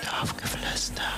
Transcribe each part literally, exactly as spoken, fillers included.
Dorfgeflüster.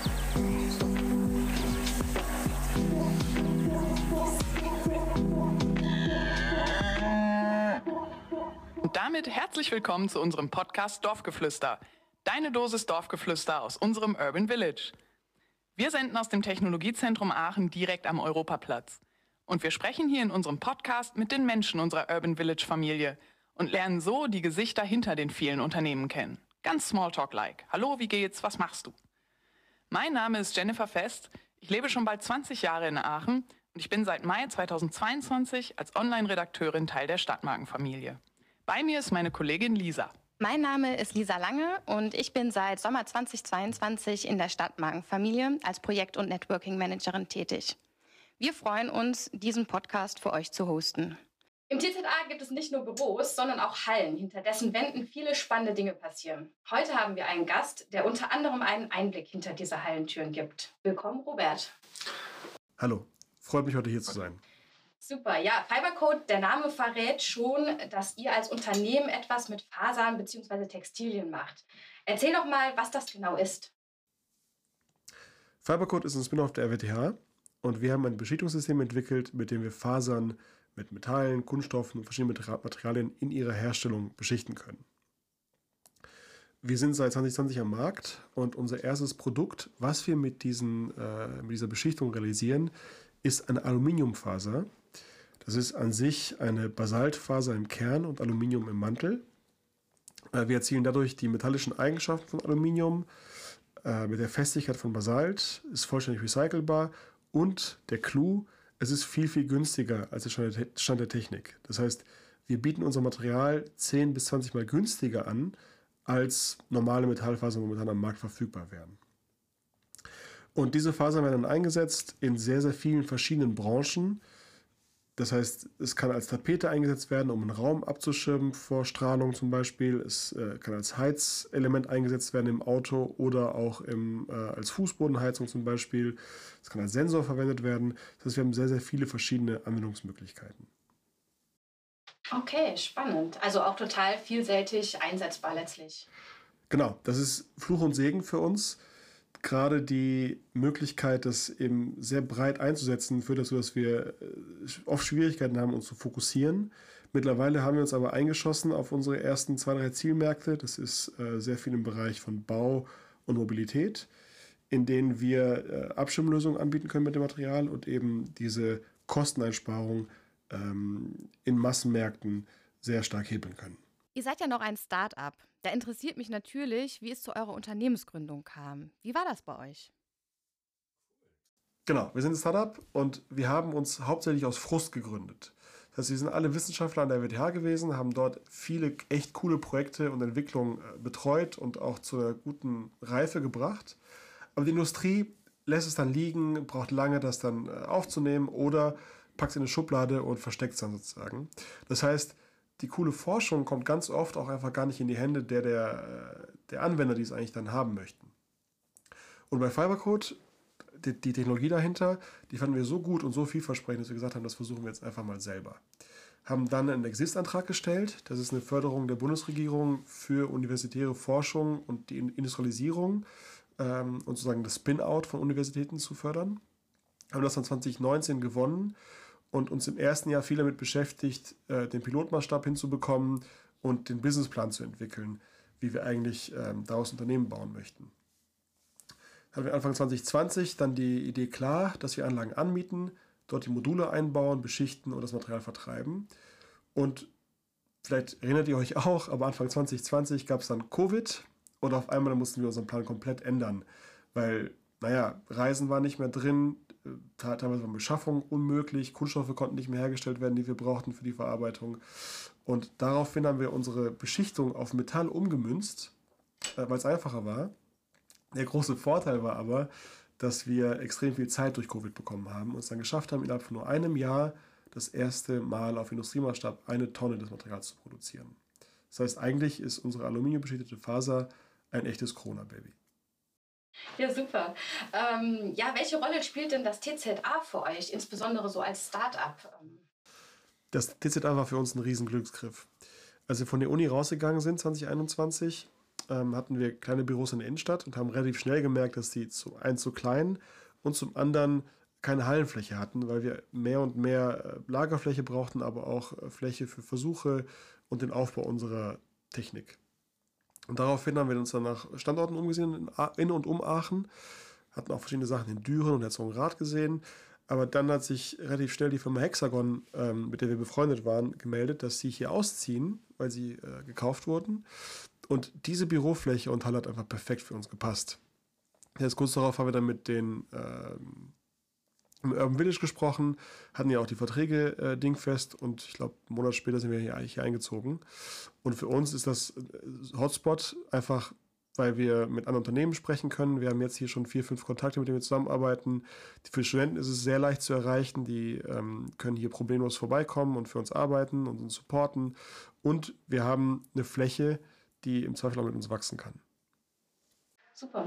Und damit herzlich willkommen zu unserem Podcast Dorfgeflüster. Deine Dosis Dorfgeflüster aus unserem Urban Village. Wir senden aus dem Technologiezentrum Aachen direkt am Europaplatz. Und wir sprechen hier in unserem Podcast mit den Menschen unserer Urban Village Familie und lernen so die Gesichter hinter den vielen Unternehmen kennen. Ganz Smalltalk-like. Hallo, wie geht's? Was machst du? Mein Name ist Jennifer Fest. Ich lebe schon bald zwanzig Jahre in Aachen und ich bin seit Mai zweitausendzweiundzwanzig als Online-Redakteurin Teil der Stadtmarkenfamilie. Bei mir ist meine Kollegin Lisa. Mein Name ist Lisa Lange und ich bin seit Sommer zweitausendzweiundzwanzig in der Stadtmarkenfamilie als Projekt- und Networking-Managerin tätig. Wir freuen uns, diesen Podcast für euch zu hosten. Im T Z A gibt es nicht nur Büros, sondern auch Hallen, hinter dessen Wänden viele spannende Dinge passieren. Heute haben wir einen Gast, der unter anderem einen Einblick hinter diese Hallentüren gibt. Willkommen, Robert. Hallo, freut mich, heute hier zu sein. Super, ja, Fibercoat, der Name verrät schon, dass ihr als Unternehmen etwas mit Fasern bzw. Textilien macht. Erzähl doch mal, was das genau ist. Fibercoat ist ein Spin-off der R W T H und wir haben ein Beschichtungssystem entwickelt, mit dem wir Fasern mit Metallen, Kunststoffen und verschiedenen Materialien in ihrer Herstellung beschichten können. Wir sind seit zwanzig zwanzig am Markt und unser erstes Produkt, was wir mit, diesen, äh, mit dieser Beschichtung realisieren, ist eine Aluminiumfaser. Das ist an sich eine Basaltfaser im Kern und Aluminium im Mantel. Äh, wir erzielen dadurch die metallischen Eigenschaften von Aluminium äh, mit der Festigkeit von Basalt, ist vollständig recycelbar und der Clou: es ist viel, viel günstiger als der Stand der Technik. Das heißt, wir bieten unser Material zehn bis zwanzig Mal günstiger an, als normale Metallfasern momentan am Markt verfügbar wären. Und diese Fasern werden dann eingesetzt in sehr, sehr vielen verschiedenen Branchen. Das heißt, es kann als Tapete eingesetzt werden, um einen Raum abzuschirmen vor Strahlung zum Beispiel. Es äh, kann als Heizelement eingesetzt werden im Auto oder auch im, äh, als Fußbodenheizung zum Beispiel. Es kann als Sensor verwendet werden. Das heißt, wir haben sehr, sehr viele verschiedene Anwendungsmöglichkeiten. Okay, spannend. Also auch total vielseitig einsetzbar letztlich. Genau, das ist Fluch und Segen für uns. Gerade die Möglichkeit, das eben sehr breit einzusetzen, führt dazu, dass wir oft Schwierigkeiten haben, uns zu fokussieren. Mittlerweile haben wir uns aber eingeschossen auf unsere ersten zwei, drei Zielmärkte. Das ist äh, sehr viel im Bereich von Bau und Mobilität, in denen wir äh, Abschirmlösungen anbieten können mit dem Material und eben diese Kosteneinsparung ähm, in Massenmärkten sehr stark hebeln können. Ihr seid ja noch ein Start-up. Da interessiert mich natürlich, wie es zu eurer Unternehmensgründung kam. Wie war das bei euch? Genau, wir sind ein Startup und wir haben uns hauptsächlich aus Frust gegründet. Das heißt, wir sind alle Wissenschaftler an der R W T H gewesen, haben dort viele echt coole Projekte und Entwicklungen betreut und auch zu einer guten Reife gebracht. Aber die Industrie lässt es dann liegen, braucht lange, das dann aufzunehmen oder packt es in eine Schublade und versteckt es dann sozusagen. Das heißt, die coole Forschung kommt ganz oft auch einfach gar nicht in die Hände der, der, der Anwender, die es eigentlich dann haben möchten. Und bei Fibercoat, die, die Technologie dahinter, die fanden wir so gut und so vielversprechend, dass wir gesagt haben, das versuchen wir jetzt einfach mal selber. Haben dann einen Exist-Antrag gestellt. Das ist eine Förderung der Bundesregierung für universitäre Forschung und die Industrialisierung ähm, und sozusagen das Spin-out von Universitäten zu fördern. Haben das dann zwanzig neunzehn gewonnen und uns im ersten Jahr viel damit beschäftigt, äh, den Pilotmaßstab hinzubekommen und den Businessplan zu entwickeln, wie wir eigentlich ähm, daraus Unternehmen bauen möchten. Hatten wir Anfang zwanzig zwanzig dann die Idee klar, dass wir Anlagen anmieten, dort die Module einbauen, beschichten und das Material vertreiben. Und vielleicht erinnert ihr euch auch, aber Anfang zwanzig zwanzig gab es dann Covid und auf einmal mussten wir unseren Plan komplett ändern, weil, naja, Reisen war nicht mehr drin, teilweise war Beschaffung unmöglich, Kunststoffe konnten nicht mehr hergestellt werden, die wir brauchten für die Verarbeitung. Und daraufhin haben wir unsere Beschichtung auf Metall umgemünzt, weil es einfacher war. Der große Vorteil war aber, dass wir extrem viel Zeit durch Covid bekommen haben und es dann geschafft haben, innerhalb von nur einem Jahr das erste Mal auf Industriemaßstab eine Tonne des Materials zu produzieren. Das heißt, eigentlich ist unsere aluminiumbeschichtete Faser ein echtes Corona-Baby. Ja, super. Ähm, ja, welche Rolle spielt denn das T Z A für euch, insbesondere so als Start-up? Das T Z A war für uns ein riesen Glücksgriff. Als wir von der Uni rausgegangen sind, zwanzig einundzwanzig, ähm, hatten wir kleine Büros in der Innenstadt und haben relativ schnell gemerkt, dass die zum einen zu klein und zum anderen keine Hallenfläche hatten, weil wir mehr und mehr Lagerfläche brauchten, aber auch Fläche für Versuche und den Aufbau unserer Technik. Und daraufhin haben wir uns dann nach Standorten umgesehen in, in und um Aachen, hatten auch verschiedene Sachen in Düren und Herzogenrath gesehen, aber dann hat sich relativ schnell die Firma Hexagon, ähm, mit der wir befreundet waren, gemeldet, dass sie hier ausziehen, weil sie äh, gekauft wurden. Und diese Bürofläche und Halle hat einfach perfekt für uns gepasst. Jetzt kurz darauf haben wir dann mit den ähm, im Urban Village gesprochen, hatten ja auch die Verträge äh, dingfest und ich glaube, einen Monat später sind wir hier eigentlich hier eingezogen. Und für uns ist das Hotspot einfach, weil wir mit anderen Unternehmen sprechen können. Wir haben jetzt hier schon vier, fünf Kontakte, mit denen wir zusammenarbeiten. Für die Studenten ist es sehr leicht zu erreichen. Die ähm, können hier problemlos vorbeikommen und für uns arbeiten und uns supporten. Und wir haben eine Fläche, die im Zweifel auch mit uns wachsen kann. Super.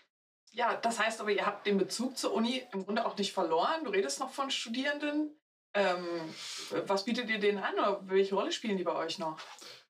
Ja, das heißt aber, ihr habt den Bezug zur Uni im Grunde auch nicht verloren. Du redest noch von Studierenden. Ähm, was bietet ihr denen an oder welche Rolle spielen die bei euch noch?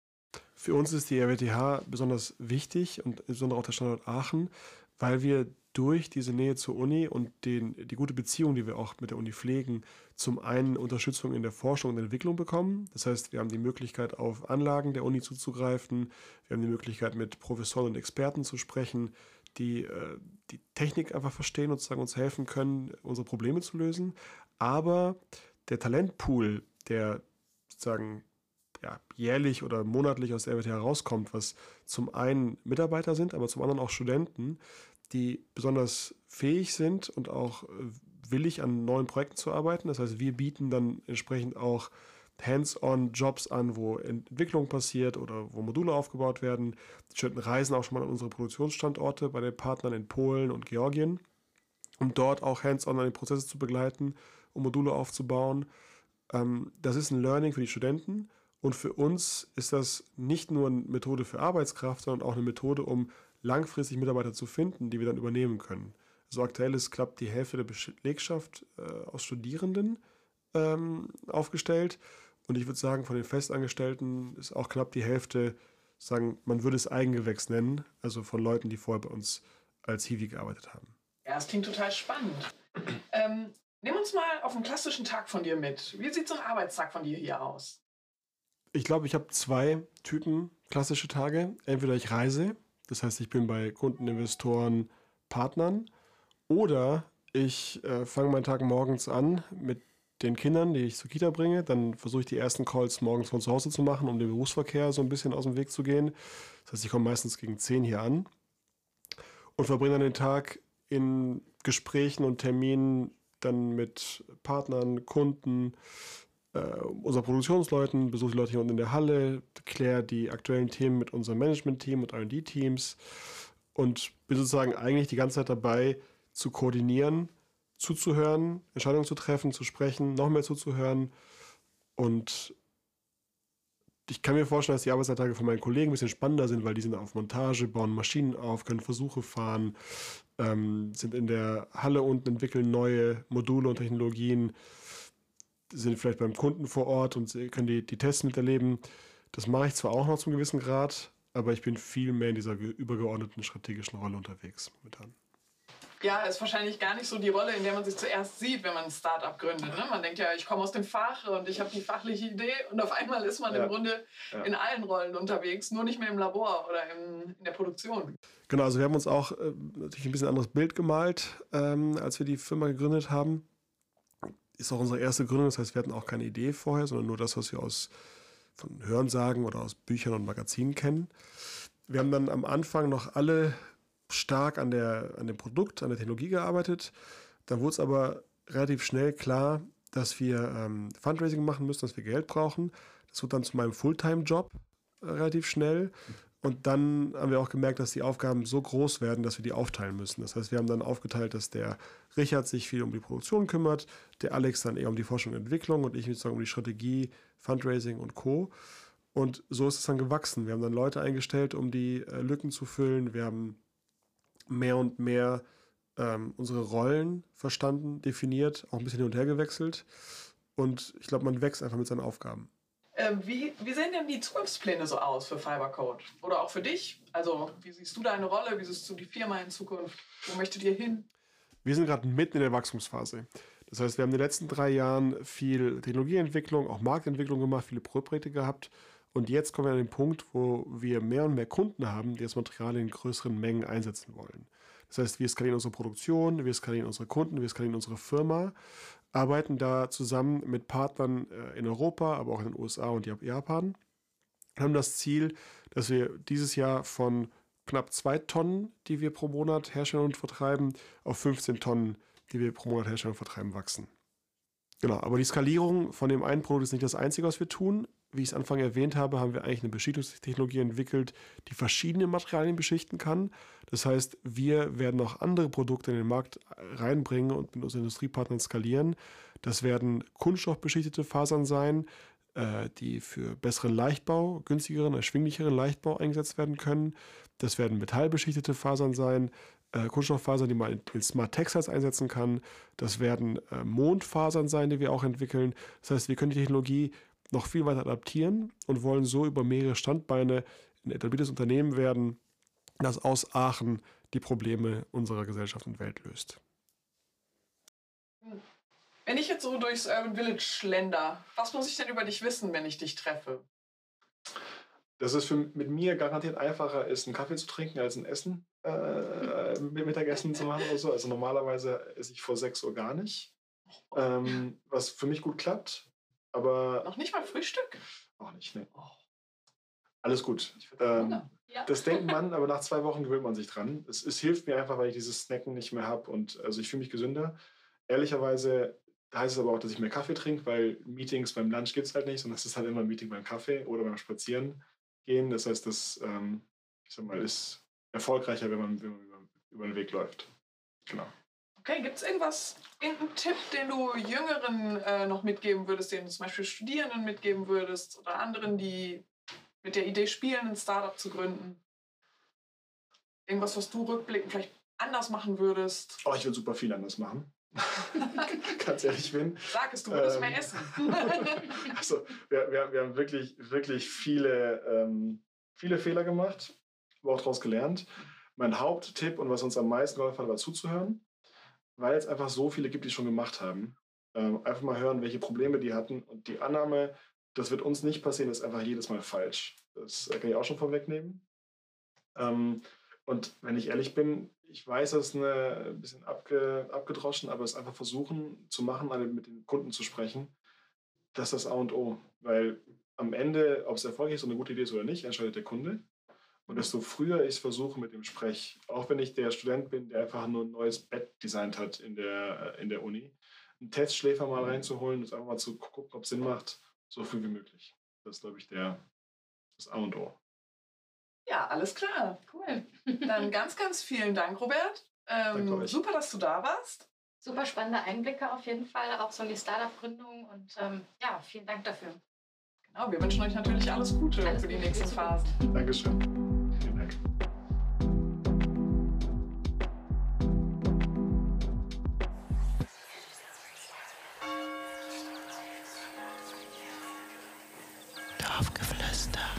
Für uns ist die R W T H besonders wichtig und insbesondere auch der Standort Aachen, weil wir durch diese Nähe zur Uni und den, die gute Beziehung, die wir auch mit der Uni pflegen, zum einen Unterstützung in der Forschung und Entwicklung bekommen. Das heißt, wir haben die Möglichkeit, auf Anlagen der Uni zuzugreifen. Wir haben die Möglichkeit, mit Professoren und Experten zu sprechen, die äh, die Technik einfach verstehen und sozusagen uns helfen können, unsere Probleme zu lösen. Aber der Talentpool, der sozusagen ja, jährlich oder monatlich aus der R W T H rauskommt, was zum einen Mitarbeiter sind, aber zum anderen auch Studenten, die besonders fähig sind und auch willig an neuen Projekten zu arbeiten. Das heißt, wir bieten dann entsprechend auch Hands-on-Jobs an, wo Entwicklung passiert oder wo Module aufgebaut werden. Die Studenten reisen auch schon mal an unsere Produktionsstandorte bei den Partnern in Polen und Georgien, um dort auch hands-on an den Prozesse zu begleiten, um Module aufzubauen. Ähm, das ist ein Learning für die Studenten und für uns ist das nicht nur eine Methode für Arbeitskraft, sondern auch eine Methode, um langfristig Mitarbeiter zu finden, die wir dann übernehmen können. Also aktuell ist klappt die Hälfte der Belegschaft äh, aus Studierenden ähm, aufgestellt. Und ich würde sagen, von den Festangestellten ist auch knapp die Hälfte, sagen, man würde es Eigengewächs nennen, also von Leuten, die vorher bei uns als Hiwi gearbeitet haben. Ja, das klingt total spannend. ähm, nimm uns mal auf einen klassischen Tag von dir mit. Wie sieht so ein Arbeitstag von dir hier aus? Ich glaube, ich habe zwei Typen klassische Tage. Entweder ich reise, das heißt, ich bin bei Kunden, Investoren, Partnern, oder ich äh, fange meinen Tag morgens an mit den Kindern, die ich zur Kita bringe. Dann versuche ich die ersten Calls morgens von zu Hause zu machen, um den Berufsverkehr so ein bisschen aus dem Weg zu gehen. Das heißt, ich komme meistens gegen zehn hier an und verbringe dann den Tag in Gesprächen und Terminen dann mit Partnern, Kunden, äh, unseren Produktionsleuten, besuche die Leute hier unten in der Halle, kläre die aktuellen Themen mit unserem Management-Team und R und D-Teams und bin sozusagen eigentlich die ganze Zeit dabei, zu koordinieren, zuzuhören, Entscheidungen zu treffen, zu sprechen, noch mehr zuzuhören. Und ich kann mir vorstellen, dass die Arbeitstage von meinen Kollegen ein bisschen spannender sind, weil die sind auf Montage, bauen Maschinen auf, können Versuche fahren, ähm, sind in der Halle unten, entwickeln neue Module und Technologien, sind vielleicht beim Kunden vor Ort und können die, die Tests miterleben. Das mache ich zwar auch noch zum gewissen Grad, aber ich bin viel mehr in dieser übergeordneten strategischen Rolle unterwegs momentan. Ja, ist wahrscheinlich gar nicht so die Rolle, in der man sich zuerst sieht, wenn man ein Start-up gründet. Ne? Man denkt ja, ich komme aus dem Fach und ich habe die fachliche Idee und auf einmal ist man ja. im Grunde ja. in allen Rollen unterwegs, nur nicht mehr im Labor oder im, in der Produktion. Genau, also wir haben uns auch äh, natürlich ein bisschen anderes Bild gemalt, ähm, als wir die Firma gegründet haben. Ist auch unsere erste Gründung, das heißt, wir hatten auch keine Idee vorher, sondern nur das, was wir aus von Hörensagen oder aus Büchern und Magazinen kennen. Wir haben dann am Anfang noch alle stark an, der, an dem Produkt, an der Technologie gearbeitet. Dann wurde es aber relativ schnell klar, dass wir ähm, Fundraising machen müssen, dass wir Geld brauchen. Das wurde dann zu meinem Fulltime-Job äh, relativ schnell. Und dann haben wir auch gemerkt, dass die Aufgaben so groß werden, dass wir die aufteilen müssen. Das heißt, wir haben dann aufgeteilt, dass der Richard sich viel um die Produktion kümmert, der Alex dann eher um die Forschung und Entwicklung und ich sozusagen um die Strategie, Fundraising und Co. Und so ist es dann gewachsen. Wir haben dann Leute eingestellt, um die äh, Lücken zu füllen. Wir haben mehr und mehr ähm, unsere Rollen verstanden, definiert, auch ein bisschen hin und her gewechselt. Und ich glaube, man wächst einfach mit seinen Aufgaben. Ähm, wie, wie sehen denn die Zukunftspläne so aus für Fibercode? Oder auch für dich? Also, wie siehst du deine Rolle? Wie siehst du die Firma in Zukunft? Wo möchtet ihr hin? Wir sind gerade mitten in der Wachstumsphase. Das heißt, wir haben in den letzten drei Jahren viel Technologieentwicklung, auch Marktentwicklung gemacht, viele Projekte gehabt. Und jetzt kommen wir an den Punkt, wo wir mehr und mehr Kunden haben, die das Material in größeren Mengen einsetzen wollen. Das heißt, wir skalieren unsere Produktion, wir skalieren unsere Kunden, wir skalieren unsere Firma, arbeiten da zusammen mit Partnern in Europa, aber auch in den U S A und Japan. Wir haben das Ziel, dass wir dieses Jahr von knapp zwei Tonnen, die wir pro Monat herstellen und vertreiben, auf fünfzehn Tonnen, die wir pro Monat herstellen und vertreiben, wachsen. Genau, aber die Skalierung von dem einen Produkt ist nicht das Einzige, was wir tun. Wie ich es Anfang erwähnt habe, haben wir eigentlich eine Beschichtungstechnologie entwickelt, die verschiedene Materialien beschichten kann. Das heißt, wir werden auch andere Produkte in den Markt reinbringen und mit unseren Industriepartnern skalieren. Das werden kunststoffbeschichtete Fasern sein, äh, die für besseren Leichtbau, günstigeren, erschwinglicheren Leichtbau eingesetzt werden können. Das werden metallbeschichtete Fasern sein, äh, Kunststofffasern, die man in, in Smart Textiles einsetzen kann. Das werden äh, Mondfasern sein, die wir auch entwickeln. Das heißt, wir können die Technologie noch viel weiter adaptieren und wollen so über mehrere Standbeine ein etabliertes Unternehmen werden, das aus Aachen die Probleme unserer Gesellschaft und Welt löst. Wenn ich jetzt so durchs Urban Village schlender, was muss ich denn über dich wissen, wenn ich dich treffe? Dass es für, mit mir garantiert einfacher ist, einen Kaffee zu trinken, als ein Essen, äh, Mittagessen zu machen oder so. Also normalerweise esse ich vor sechs Uhr gar nicht, ähm, was für mich gut klappt. Aber noch nicht mal Frühstück? Auch nicht, ne. Oh. Alles gut. Ähm, ja. Das denkt man, aber nach zwei Wochen gewöhnt man sich dran. Es, es hilft mir einfach, weil ich dieses Snacken nicht mehr habe und also ich fühle mich gesünder. Ehrlicherweise heißt es aber auch, dass ich mehr Kaffee trinke, weil Meetings beim Lunch gibt es halt nicht, sondern es ist halt immer ein Meeting beim Kaffee oder beim Spazieren gehen. Das heißt, das ähm, ich sag mal, ist erfolgreicher, wenn man, wenn man über, über den Weg läuft. Genau. Okay, gibt es irgendwas, irgendeinen Tipp, den du Jüngeren äh, noch mitgeben würdest, den du zum Beispiel Studierenden mitgeben würdest oder anderen, die mit der Idee spielen, ein Startup zu gründen? Irgendwas, was du rückblickend vielleicht anders machen würdest? Oh, ich würde super viel anders machen. Ganz ehrlich bin. Sag es, du würdest ähm, mehr essen. Also, wir, wir, wir haben wirklich, wirklich viele, ähm, viele Fehler gemacht, aber auch daraus gelernt. Mein Haupttipp und was uns am meisten geholfen hat, war zuzuhören. Weil es einfach so viele gibt, die es schon gemacht haben. Ähm, einfach mal hören, welche Probleme die hatten. Und die Annahme, das wird uns nicht passieren, ist einfach jedes Mal falsch. Das kann ich auch schon vorwegnehmen. Ähm, und wenn ich ehrlich bin, ich weiß, das ist eine, ein bisschen abge, abgedroschen, aber es einfach versuchen zu machen, mit den Kunden zu sprechen, das ist das A und O. Weil am Ende, ob es erfolgreich ist und eine gute Idee ist oder nicht, entscheidet der Kunde. Und desto früher ich es versuche mit dem Sprech, auch wenn ich der Student bin, der einfach nur ein neues Bett designt hat in der, in der Uni, einen Testschläfer mal reinzuholen und einfach mal zu gucken, ob es Sinn macht, so früh wie möglich. Das ist, glaube ich, der, das A und O. Ja, alles klar. Cool. Dann ganz, ganz vielen Dank, Robert. Ähm, Danke super, dass du da warst. Super spannende Einblicke auf jeden Fall, auch so in die Startup-Gründung und ähm, ja, vielen Dank dafür. Genau, wir wünschen euch natürlich alles Gute alles für die Gute. nächsten Phasen. Dankeschön. Vielen Dank. Dorfgeflüster.